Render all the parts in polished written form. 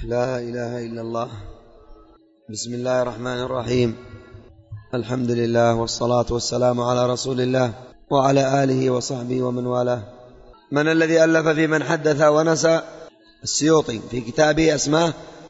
لا إله إلا الله. بسم الله الرحمن الرحيم. الحمد لله والصلاة والسلام على رسول الله وعلى آله وصحبه ومن والاه. من الذي ألف في من حدث ونسى؟ السيوطي في كتابه اسمه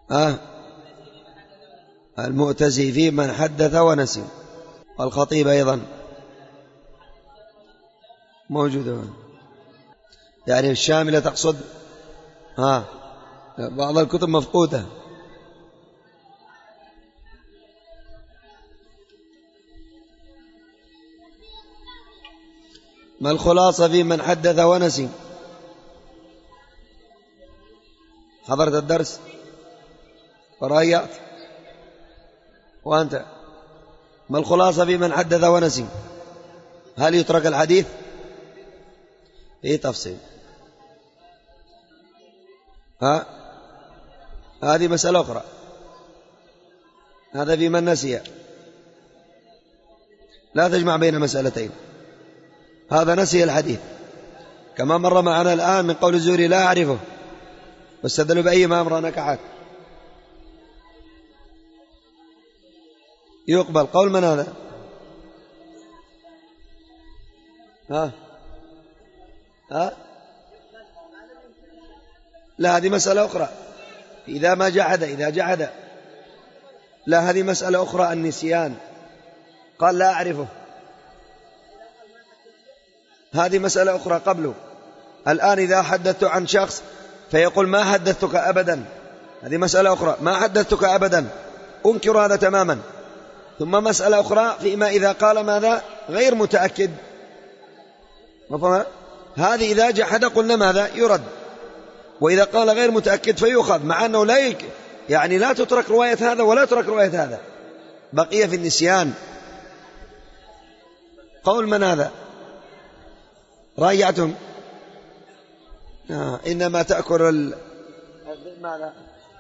المؤتزي في من حدث ونسي، والخطيب أيضا موجود. يعني الشاملة تقصد بعض الكتب مفقودة. ما الخلاصة في من حدث ونسي؟ حضرت الدرس ورأيت وأنت؟ ما الخلاصة في من حدث ونسي؟ هل يترك الحديث؟ إيه تفصيل؟ هذه مسألة أخرى. هذا في من نسي، لا تجمع بين مسألتين. هذا نسي الحديث كما مر معنا الآن من قول الزهري لا أعرفه، واستدلوا بأي ما أمر نكحت. يقبل قول من هذا؟ لا، هذه مسألة أخرى. إذا ما جحد، إذا جحد، لا، هذه مسألة أخرى. النسيان قال لا أعرفه، هذه مسألة أخرى قبله. الآن إذا حدثت عن شخص فيقول ما حدثتك أبدا، هذه مسألة أخرى. ما حدثتك أبدا أنكر هذا تماما. ثم مسألة أخرى فيما إذا قال ماذا غير متأكد، مفهوم؟ هذه إذا جحد قلنا ماذا يرد، وإذا قال غير متأكد فيؤخذ، مع أنه لا تترك رواية هذا ولا تترك رواية هذا، بقية في النسيان. قول من هذا؟ راجعتم؟ إنما تأكل ماذا؟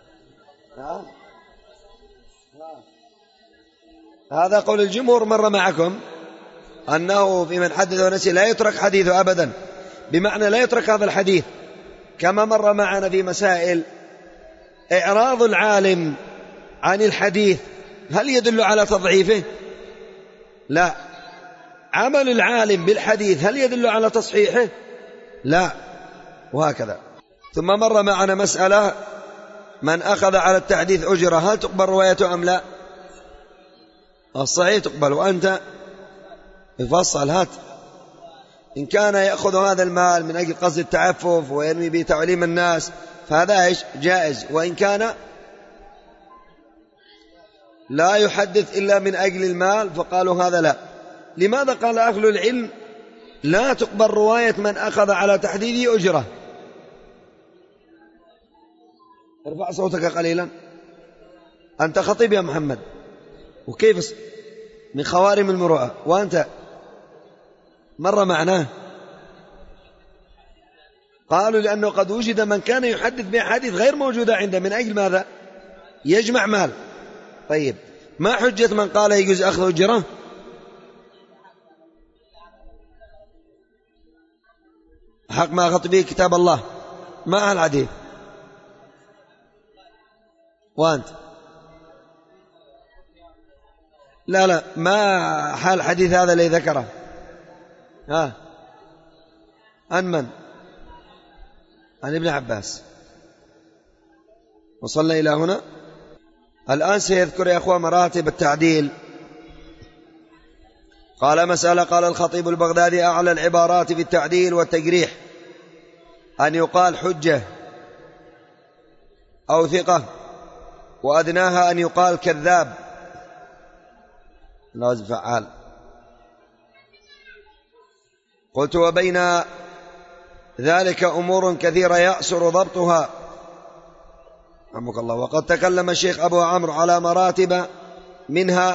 هذا قول الجمهور. مر معكم أنه في من حدث ونسي لا يترك حديثه أبدا، بمعنى لا يترك هذا الحديث. كما مر معنا في مسائل إعراض العالم عن الحديث هل يدل على تضعيفه؟ لا. عمل العالم بالحديث هل يدل على تصحيحه؟ لا، وهكذا. ثم مر معنا مسألة من أخذ على التحديث أجرة هل تقبل روايته أم لا؟ الصحيح تقبل. وأنت يفصل، هات. إن كان يأخذ هذا المال من أجل قصد التعفف وينمي به تعليم الناس فهذا جائز، وإن كان لا يحدث إلا من أجل المال فقالوا هذا لا. لماذا قال أهل العلم لا تقبل رواية من أخذ على تحديده أجرة؟ ارفع صوتك قليلا، أنت خطيب يا محمد، وكيف من خوارم المروءة، وأنت مر معناه. قالوا لأنه قد وجد من كان يحدث بأحاديث غير موجودة عنده من أجل ماذا؟ يجمع مال. طيب، ما حجة من قال يجوز أخذ أجرة؟ حق ما أخذ به كتاب الله مع الحديث. وأنت؟ لا، ما حال الحديث هذا اللي ذكره؟ عن من؟ عن ابن عباس. وصلنا إلى هنا. الآن سيذكر يا أخوة مراتب التعديل. قال مسألة. قال الخطيب البغدادي أعلى العبارات في التعديل والتجريح أن يقال حجة أو ثقة، وأدناها أن يقال كذاب. لازم فعال. قلت وبين ذلك أمور كثيرة يأسر ضبطها، رحمك الله. وقد تكلم الشيخ أبو عمرو على مراتب منها،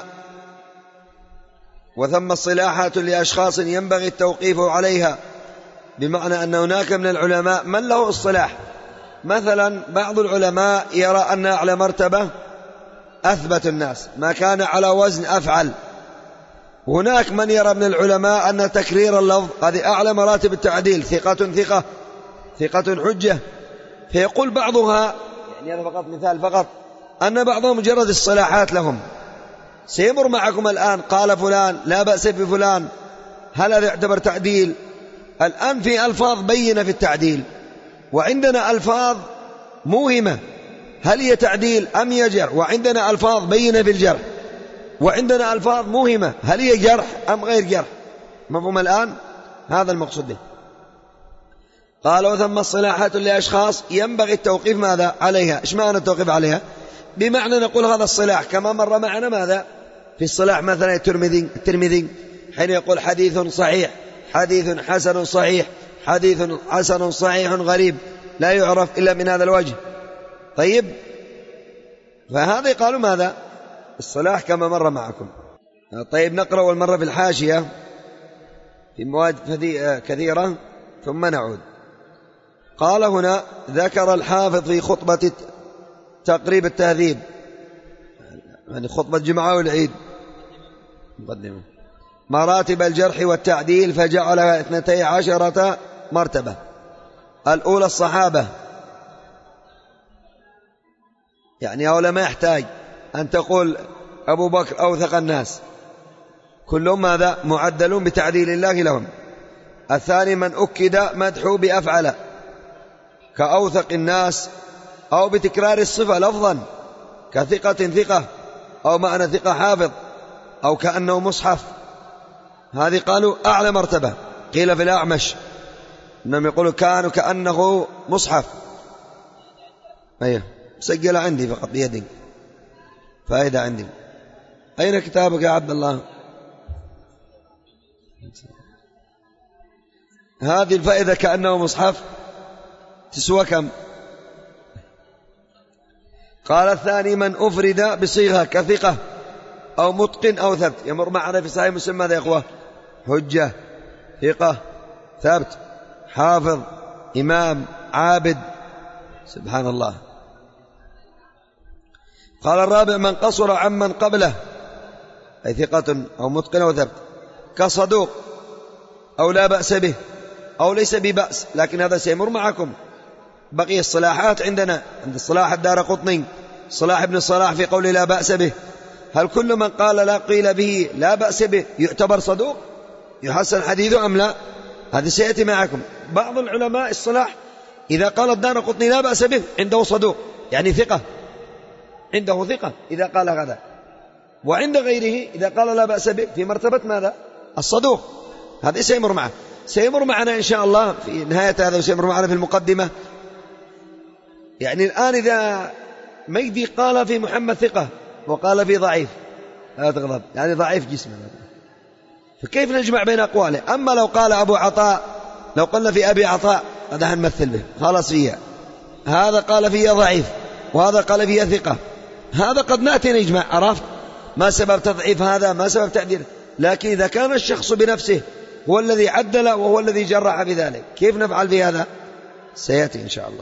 وثم اصطلاحات لأشخاص ينبغي التوقيف عليها، بمعنى أن هناك من العلماء من له اصطلاح. مثلا بعض العلماء يرى أن أعلى مرتبة أثبت الناس، ما كان على وزن أفعل. هناك من يرى من العلماء أن تكرير اللفظ هذه أعلى مراتب التعديل، ثقة ثقة، ثقة حجة. فيقول بعضها يعني هذا فقط مثال فقط، أن بعضهم مجرد الصلاحات لهم. سيمر معكم الآن قال فلان لا بأس بفلان، هل هذا يعتبر تعديل؟ الآن في ألفاظ بينة في التعديل، وعندنا ألفاظ موهمة، هل هي تعديل أم يجر؟ وعندنا ألفاظ بينة في الجرح، وعندنا ألفاظ موهمة، هل هي جرح أم غير جرح؟ مفهوم الآن؟ هذا المقصود به. قال وثم الصلاحات لأشخاص ينبغي التوقيف ماذا عليها. إيش معنى التوقيف عليها؟ بمعنى نقول هذا الصلاح كما مر معنا ماذا في الصلاح مثلا الترمذي حين يقول حديث صحيح، حديث حسن صحيح، حديث حسن صحيح غريب لا يعرف إلا من هذا الوجه. طيب، فهذا قالوا ماذا الصلاح كما مر معكم. طيب، نقرأ والمرة في الحاشية في مواد كثيرة ثم نعود. قال هنا ذكر الحافظ في خطبة تقريب التهذيب، يعني خطبة جمعة والعيد، مقدمة مراتب الجرح والتعديل، فجعلها 12 مرتبة. الأولى الصحابة، يعني أولا ما يحتاج أن تقول أبو بكر أوثق الناس، كلهم ماذا معدلون بتعديل الله لهم. الثاني من أكد مدحه بأفعل كأوثق الناس، أو بتكرار الصفة لفظا كثقة ثقة، أو معنى ثقة حافظ، أو كأنه مصحف. هذه قالوا أعلى مرتبة. قيل في الأعمش إنهم يقولوا كانوا كأنه مصحف. أيه، مسجلة عندي فقط بيدي، فائدة عندي. أين كتابك يا عبد الله؟ هذه الفائدة كأنه مصحف تسوى كم؟ قال الثاني من أفرد بصيغة كثقة أو متقن أو ثبت. يمر معنا في صحيح مسلم ماذا يا إخوة؟ حجة، ثقة، ثبت، حافظ، إمام، عابد. سبحان الله. قال الرابع من قصر عمن قبله، أي ثقة أو متقن أو ثبت، كصدوق أو لا بأس به أو ليس ببأس. لكن هذا سيمر معكم. بقي الصلاحات عندنا عند الصلاح الدارقطني، صلاح ابن الصلاح في قول لا بأس به، هل كل من قال لا قيل به لا بأس به يعتبر صدوق يحسن حديثه أم لا؟ هذا سيأتي معكم. بعض العلماء الصلاح إذا قال الدارقطني لا بأس به عنده صدوق، يعني ثقة، عنده ثقة إذا قال هذا، وعند غيره إذا قال لا بأس به في مرتبة ماذا؟ الصدوق. هذا سيمر معه، سيمر معنا إن شاء الله في نهاية هذا، وسيمر معنا في المقدمة. يعني الآن إذا ميدي قال في محمد ثقة وقال في ضعيف، لا تغضب، يعني ضعيف جسمه، فكيف نجمع بين أقواله؟ أما لو قال أبو عطاء، لو قلنا في أبي عطاء هذا هنمثل به خلاص فيها، هذا قال فيها ضعيف وهذا قال فيها ثقة، هذا قد نأتي نجمع. عرفت ما سبب تضعيف هذا، ما سبب تعديل. لكن إذا كان الشخص بنفسه هو الذي عدل وهو الذي جرح بذلك، كيف نفعل بهذا؟ سيأتي إن شاء الله.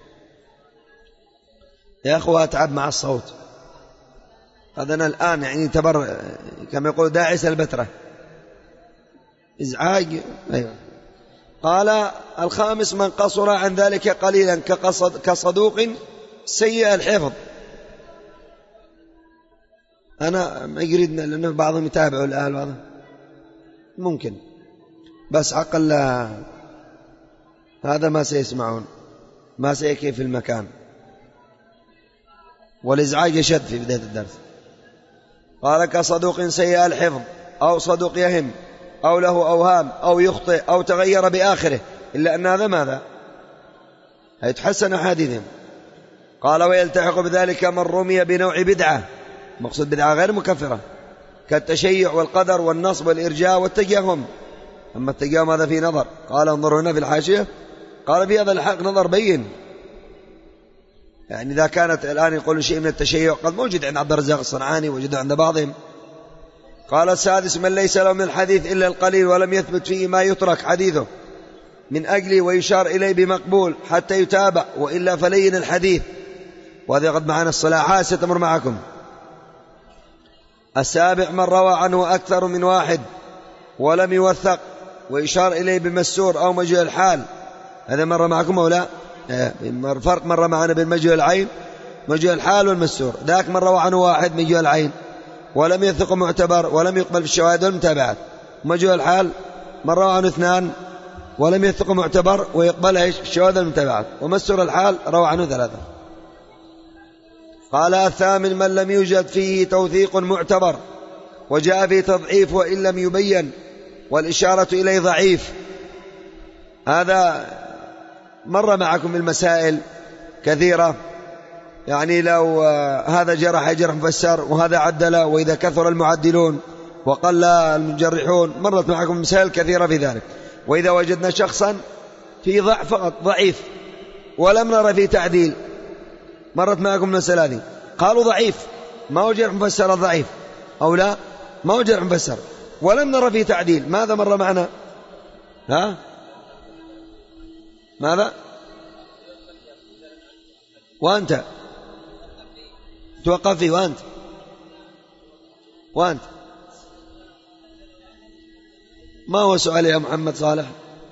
يا أخوة أتعب مع الصوت هذا. أنا الآن يعني كما يقول داعس البترة، إزعاج. أيوة. قال الخامس من قصر عن ذلك قليلا كصدوق سيء الحفظ. أنا ما يريدنا لأنه بعضهم يتابعوا الآن، هذا ممكن، بس عقل هذا ما سيسمعون، ما سيكفي في المكان، والإزعاج يشد في بداية الدرس. قال كصدوق سيء الحفظ أو صدوق يهم أو له أوهام أو يخطئ أو تغير بآخره، إلا أن هذا ماذا؟ يتحسن أحاديثهم. قال ويلتحق بذلك من رمي بنوع بدعة، مقصود بدعة غير مكفرة، كالتشيع والقدر والنصب والإرجاء والتجهم. أما التجهم هذا في نظر. قال انظروا هنا في الحاشية، قال في هذا الحق نظر بين، يعني إذا كانت الآن يقول شيء من التشيع قد موجود عند عبد الرزاق الصنعاني، وجد عند بعضهم. قال السادس من ليس له من الحديث إلا القليل ولم يثبت فيه ما يترك حديثه من أجله ويشار إليه بمقبول حتى يتابع، وإلا فلين الحديث. وهذا قد معنا الصلاحات ستمر معكم. السابع من روى عنه أكثر من واحد ولم يوثق ويشار إليه بمسور أو مجهول الحال. هذا مر معكم أو لا؟ الفرق مر معنا بين مجهول العين مجهول الحال والمستور. ذاك من روى عنه واحد مجهول العين ولم يثق معتبر ولم يقبل في الشواهد والمتابعات. مجهول الحال من روى عنه اثنان ولم يثق معتبر ويقبل الشواهد والمتابعات. ومستور الحال روى عنه ثلاثة. قال الثامن من لم يوجد فيه توثيق معتبر وجاء فيه تضعيف وإن لم يبين والإشارة إليه ضعيف. هذا مر معكم بالمسائل كثيرة، يعني لو هذا جرح جرح مفسر وهذا عدل، وإذا كثر المعدلون وقل المجرحون، مرت معكم مسائل كثيرة في ذلك. وإذا وجدنا شخصا في ضعف فقط ضعيف ولم نرى فيه تعديل، مرت معكم المسألة هذه، قالوا ضعيف ما هو جرح مفسر الضعيف أو لا ما هو جرح مفسر ولم نرى فيه تعديل، ماذا مر معنا؟ ها ماذا؟ وأنت توقف فيه وأنت ما هو سؤال يا محمد صالح؟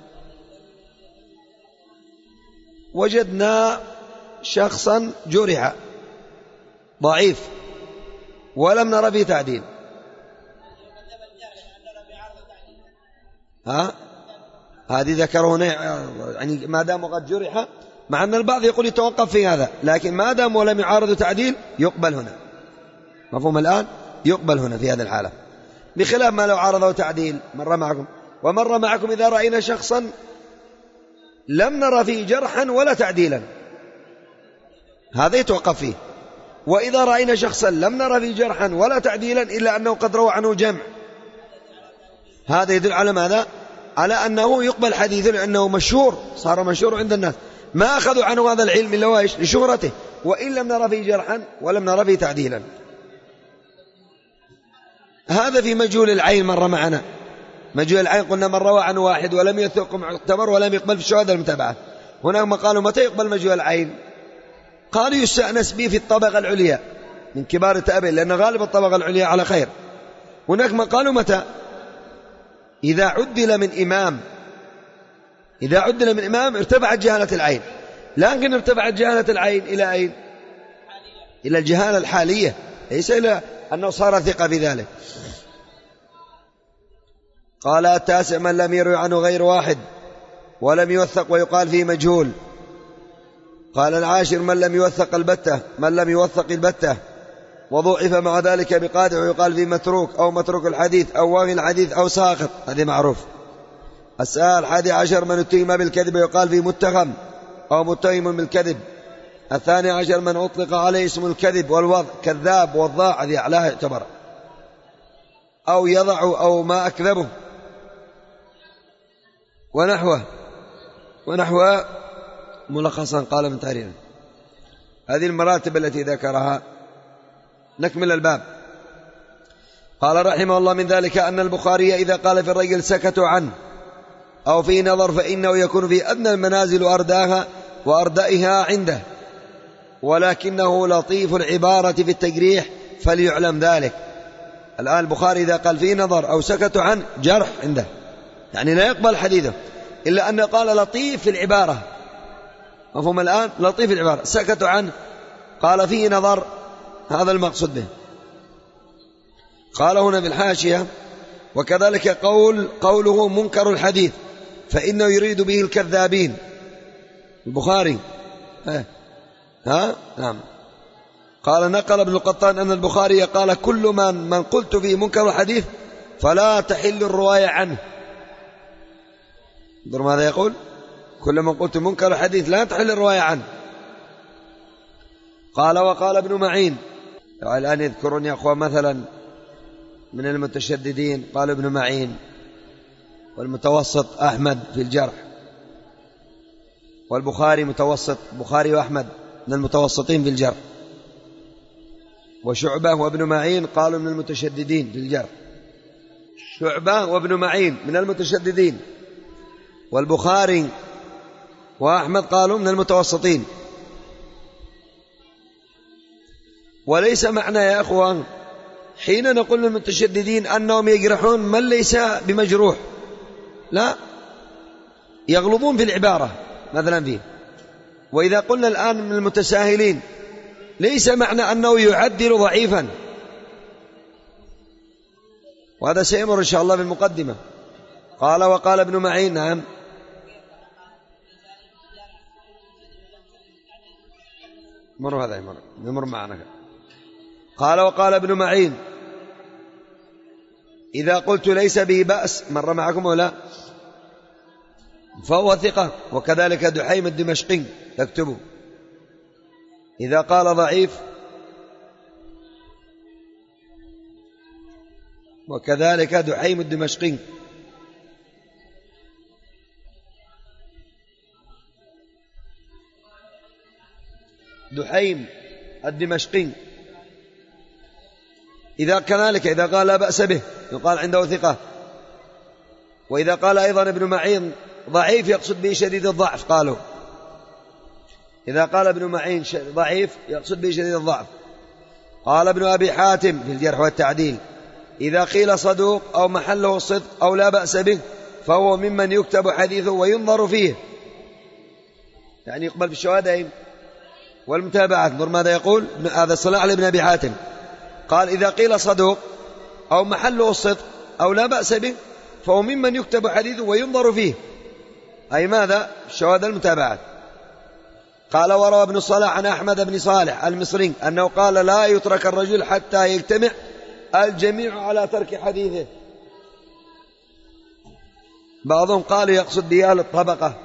وجدنا شخصا جرح ضعيف ولم نرى فيه تعديل. هذه ذكره هنا، يعني ما دام قد جرح، مع أن البعض يقول يتوقف في هذا، لكن ما دام ولم يعارض تعديل يقبل هنا. مفهوم الآن؟ يقبل هنا في هذه الحالة، بخلاف ما لو عارضه تعديل. مر معكم ومر معكم إذا رأينا شخصا لم نرى فيه جرحا ولا تعديلا، هذا يتوقف فيه. وإذا رأينا شخصا لم نرى فيه جرحا ولا تعديلا إلا أنه قد روى عنه جمع، هذا يدل على ماذا؟ على أنه يقبل حديثه، لأنه مشهور، صار مشهور عند الناس، ما أخذوا عنه هذا العلم إلا وايش؟ لشهرته، وإن لم نرى فيه جرحا ولم نرى فيه تعديلا. هذا في مجهول العين مر معنا. مجهول العين قلنا من روى عنه واحد ولم يثق معتبر ولم يقبل في الشهادة المتابعة. هناك ما قالوا متى يقبل مجهول العين؟ قالوا يستأنس به في الطبقة العليا من كبار التابعين، لأن غالب الطبقة العليا على خير. هناك ما قالوا متى؟ إذا عدل من إمام، إذا عدل من إمام ارتفعت جهالة العين. لكن ارتفعت جهالة العين إلى أين؟ إلى الجهالة الحالية، ليس إلى أنه صار ثقة في ذلك. قال التاسع من لم يروي عنه غير واحد ولم يوثق ويقال فيه مجهول. قال العاشر من لم يوثق البتة، من لم يوثق البتة وضعف مع ذلك بقادح ويقال فيه متروك أو متروك الحديث أو واغي الحديث أو ساقط، هذه معروف. السؤال 11 من اتهم بالكذب ويقال فيه متهم أو متهم بالكذب. 12 من أطلق عليه اسم الكذب والوضع، كذاب وضاع، هذه أعلاه يعتبر، أو يضع أو ما أكذبه ونحوه ملخصا قال من تاريخ. هذه المراتب التي ذكرها. نكمل الباب. قال رحمه الله من ذلك أن البخاري إذا قال في الرجل سكتوا عنه أو في نظر فإنه يكون في أدنى المنازل وأردائها عنده، ولكنه لطيف العبارة في التجريح فليعلم ذلك. الآن البخاري إذا قال في نظر أو سكتوا عنه جرح عنده، يعني لا يقبل حديثه، إلا أنه قال لطيف في العبارة. مفهوم الآن؟ لطيف العبارة. سكتوا عنه قال فيه نظر، هذا المقصود به. قال هنا في الحاشية وكذلك قوله منكر الحديث فإنه يريد به الكذابين. البخاري نعم. قال نقل ابن القطان أن البخاري قال كل من قلت فيه منكر الحديث فلا تحل الرواية عنه. انظر ماذا يقول، كل من قلت منكر الحديث لا تحل الرواية عنه. قال وقال ابن معين، الآن يذكرون يا أخوة مثلا من المتشددين، قال ابن معين، والمتوسط أحمد في الجرح، والبخاري متوسط، بخاري وأحمد من المتوسطين في الجرح، وشعبة وابن معين قالوا من المتشددين في الجرح. شعبة وابن معين من المتشددين، والبخاري وأحمد قالوا من المتوسطين. وليس معنى يا أخوان حين نقول للمتشددين أنهم يجرحون من ليس بمجروح، لا، يغلظون في العبارة مثلا فيه. وإذا قلنا الآن من المتساهلين ليس معنى أنه يعدل ضعيفا، وهذا سيمر إن شاء الله بالمقدمة. قال وقال ابن معين. نعم. مر هذا يمر معنا. قال وقال ابن معين إذا قلت ليس به بأس، مر معكم ولا، فهو ثقة. وكذلك دحيم الدمشقي، تكتبه إذا قال ضعيف، وكذلك دحيم الدمشقي. دحيم الدمشقي إذا كذلك إذا قال لا بأس به يقال عنده ثقة. وإذا قال أيضا ابن معين ضعيف يقصد به شديد الضعف، قالوا إذا قال ابن معين ضعيف يقصد به شديد الضعف. قال ابن أبي حاتم في الجرح والتعديل إذا قيل صدوق أو محله الصدق أو لا بأس به فهو ممن يكتب حديثه وينظر فيه، يعني يقبل بالشهادين والمتابعات. انظر ماذا يقول هذا الصلاح لابن أبي حاتم، قال إذا قيل صدوق أو محله الصدق أو لا بأس به فهو ممن يكتب حديثه وينظر فيه، أي ماذا؟ الشهادة المتابعات. قال وروى ابن الصلاح عن أحمد بن صالح المصري أنه قال لا يترك الرجل حتى يجتمع الجميع على ترك حديثه. بعضهم قال يقصد به أهل الطبقة.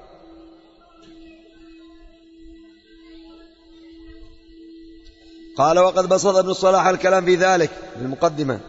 قال وقد بسط ابن الصلاح الكلام في ذلك في المقدمة.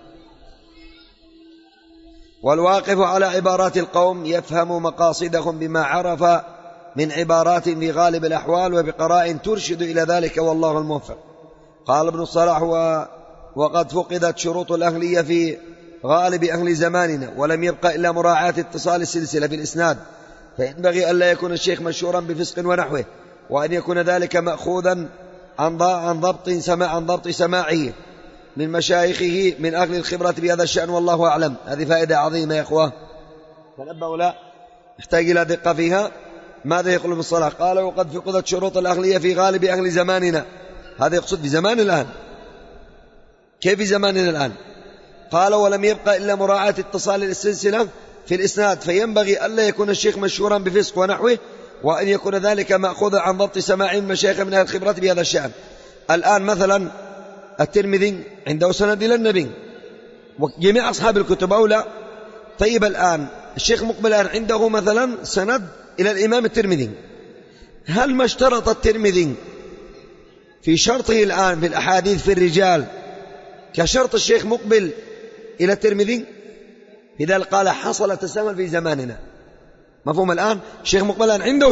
والواقف على عبارات القوم يفهم مقاصدهم بما عرف من عبارات في غالب الأحوال وبقراء ترشد إلى ذلك والله الموفق. قال ابن الصلاح وقد فقدت شروط الأهلية في غالب أهل زماننا ولم يبقى إلا مراعاة اتصال السلسلة في الإسناد، فينبغي ألا يكون الشيخ مشهورا بفسق ونحوه، وأن يكون ذلك مأخوذا عن ضبط سماعه من مشايخه من أهل الخبرة بهذا الشأن والله أعلم. هذه فائدة عظيمة يا إخوة، تنبهوا لا يحتاج إلى دقة فيها. ماذا يقول ابن الصلاح؟ قال وقد فقدت شروط الأهلية في غالب أهل زماننا، هذا يقصد في زمان الآن. كيف في زماننا الآن؟ قال ولم يبقى إلا مراعاة اتصال السلسلة في الإسناد، فينبغي ألا يكون الشيخ مشهورا بفسق ونحوه، وأن يكون ذلك مأخوذا عن ضبط سماع المشايخ من أهل الخبرة بهذا الشأن. الآن مثلا الترمذي عنده سند إلى النبي وجميع أصحاب الكتب أولى. طيب الآن الشيخ مقبل الآن عنده مثلا سند إلى الإمام الترمذي، هل ما اشترط الترمذي في شرطه الآن في الأحاديث في الرجال كشرط الشيخ مقبل إلى الترمذي؟ لذلك قال حصل تسامل في زماننا. مفهوم الآن؟ الشيخ مقبل الآن عنده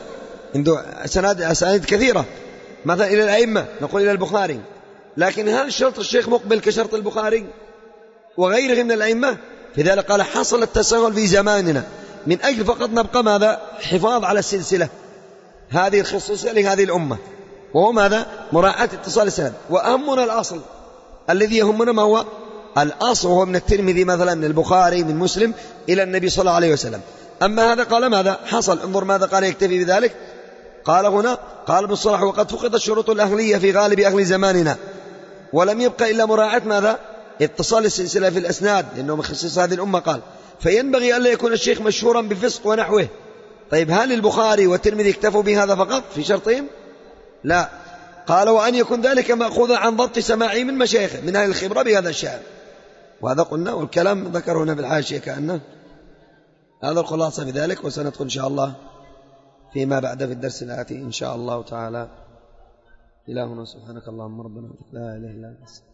أسانيد كثيرة مثلا إلى الأئمة، نقول إلى البخاري، لكن هل شرط الشيخ مقبل كشرط البخاري وغيره من الأئمة؟ لذلك قال حصل التساهل في زماننا من أجل فقط نبقى ماذا؟ حفاظ على السلسلة هذه الخصوصية لهذه الأمة، وهو ماذا؟ مراعاة اتصال السند. وأهمنا الأصل الذي يهمنا ما هو الأصل، وهو من الترمذي مثلا من البخاري من مسلم إلى النبي صلى الله عليه وسلم. أما هذا قال ماذا؟ حصل. انظر ماذا قال يكتفي بذلك. قال هنا قال ابن الصلاح وقد فقدت شروط الأهلية في غالب أهل زماننا ولم يبقى إلا مراعاة ماذا؟ اتصال السلسلة في الأسناد، لأنه من خصيص هذه الأمة. قال فينبغي ألا يكون الشيخ مشهورا بفسق ونحوه. طيب هل البخاري والترمذي اكتفوا بهذا فقط في شرطهم؟ لا. قال وأن يكون ذلك مأخوذا عن ضبط سماعه من مشايخه من أهل الخبرة بهذا الشأن. وهذا قلنا، والكلام ذكره هنا في الحاشية كأنه هذا الخلاصة في ذلك. وسندخل إن شاء الله فيما بعد في الدرس الآتي إن شاء الله تعالى. إلهنا سبحانك اللهم ربنا لا إله إلا أنت.